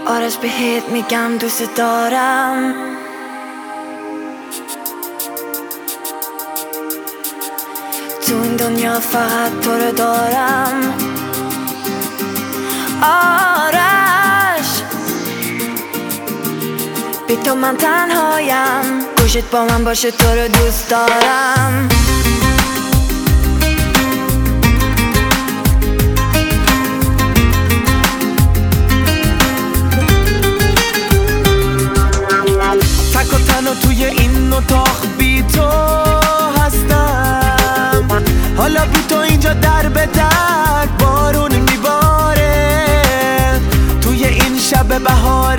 آرش بهت میگم دوست دارم. تو این دنیا فقط تو رو دارم. آرش بی تو من تنهایم، گوشت با من باشه تو رو دوست دارم. تک و تنها توی این اتاق بی تو هستم. حالا بی تو اینجا در به در بارون میباره. توی این شب بهار